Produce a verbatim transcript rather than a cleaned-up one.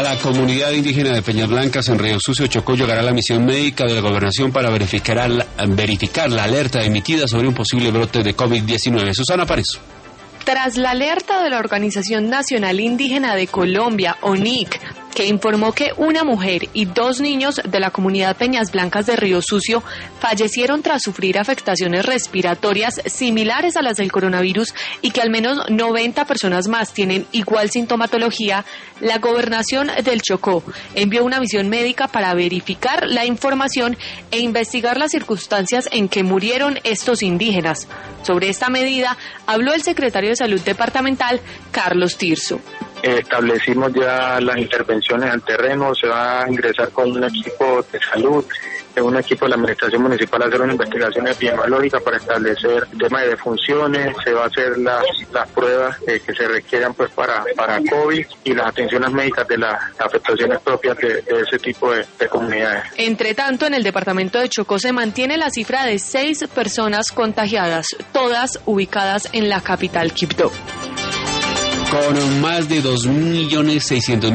la comunidad indígena de Peñas Blancas en Río Sucio, Chocó, llegará la misión médica de la gobernación para verificar la, verificar la alerta emitida sobre un posible brote de COVID diecinueve. Susana Parezo. Tras la alerta de la Organización Nacional Indígena de Colombia, O N I C, que informó que una mujer y dos niños de la comunidad Peñas Blancas de Río Sucio fallecieron tras sufrir afectaciones respiratorias similares a las del coronavirus y que al menos noventa personas más tienen igual sintomatología, la gobernación del Chocó envió una misión médica para verificar la información e investigar las circunstancias en que murieron estos indígenas. Sobre esta medida habló el secretario de Salud departamental, Carlos Tirso. Establecimos ya las intervenciones al terreno, se va a ingresar con un equipo de salud, un equipo de la administración municipal a hacer una investigación epidemiológica para establecer el tema de defunciones, se va a hacer las, las pruebas eh, que se requieran pues para, para COVID y las atenciones médicas de las afectaciones propias de, de ese tipo de, de comunidades. Entre tanto, en el departamento de Chocó se mantiene la cifra de seis personas contagiadas, todas ubicadas en la capital Quibdó. Con más de dos millones seiscientos